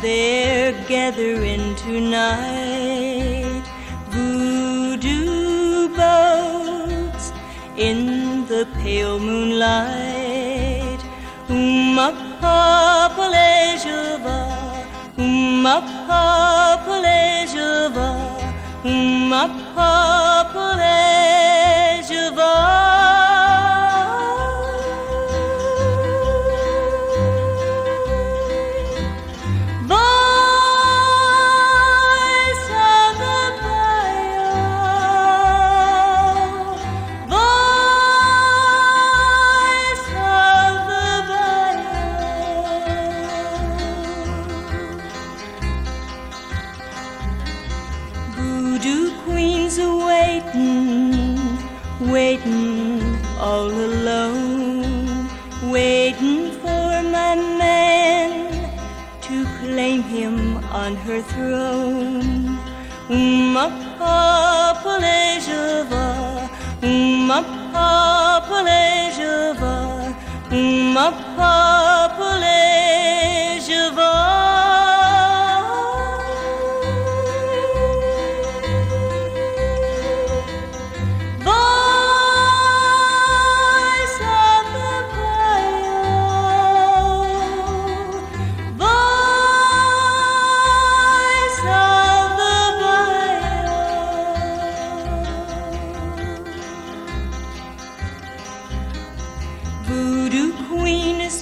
They're gathering tonight, voodoo boats in the pale moonlight. Umapapalejava, umapapalejava, umapapalejava. Voodoo queens are waiting all alone, waiting for my man to claim him on her throne. Umapapalejava, umapapalejava, umapapalejava. Voodoo queen is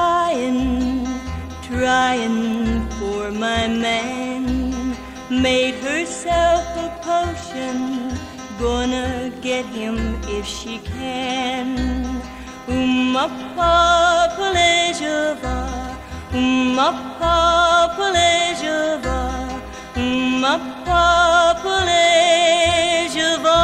trying for my man. Made herself a potion, gonna get him if she can. Umapapalejava, umapapalejava, umapapalejava.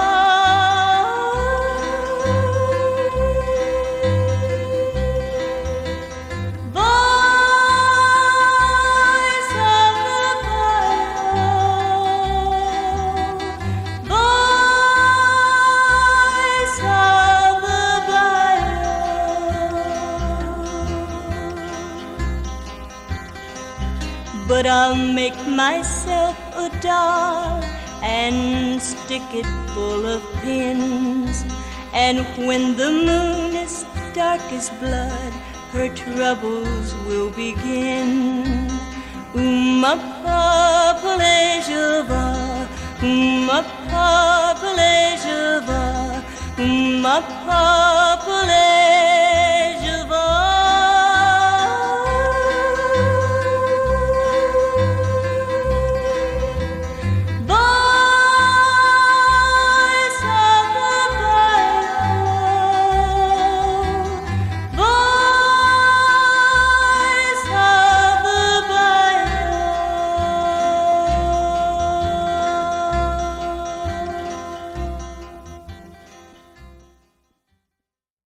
But I'll make myself a doll and stick it full of pins. And when the moon is dark as blood, her troubles will begin. Umapapalejava, umapapalejava, umapapalejava.